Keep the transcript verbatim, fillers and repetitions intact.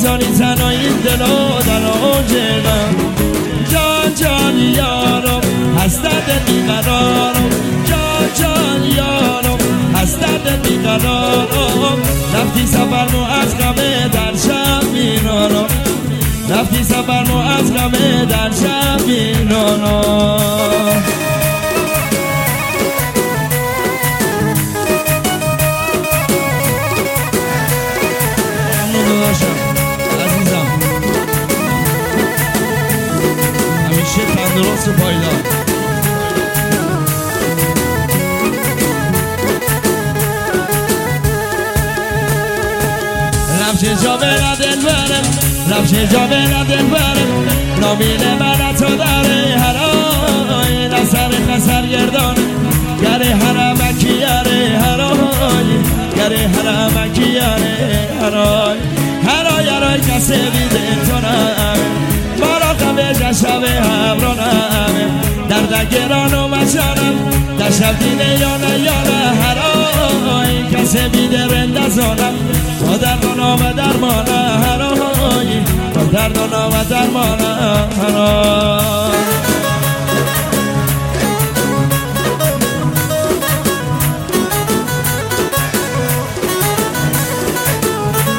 میذاری تنهایی دلو در آجرم جان جان یارم از درد بیقرارم جان جان یارم از درد بیقرارم رفتی سفرمو از غمه در شب میرانم رفتی سفرمو از غمه در شب میرانم عزیزم همیشه تندرست و پایدار رفت جا برد دلبرم رفت جا برد دلبرم نامیل من تو داره هرای نصر نصر گردان گره حرمکی یاره هرای گره حرمکی یاره هرای هرای هرای کسی بیده تو نمه مارا قبه جشبه همرانم درد گران و مجانم در شب دینه یانه یانه هرای کسی بیده رندزانم با دردانا و درمانه هرای با دردانا و درمانه هرای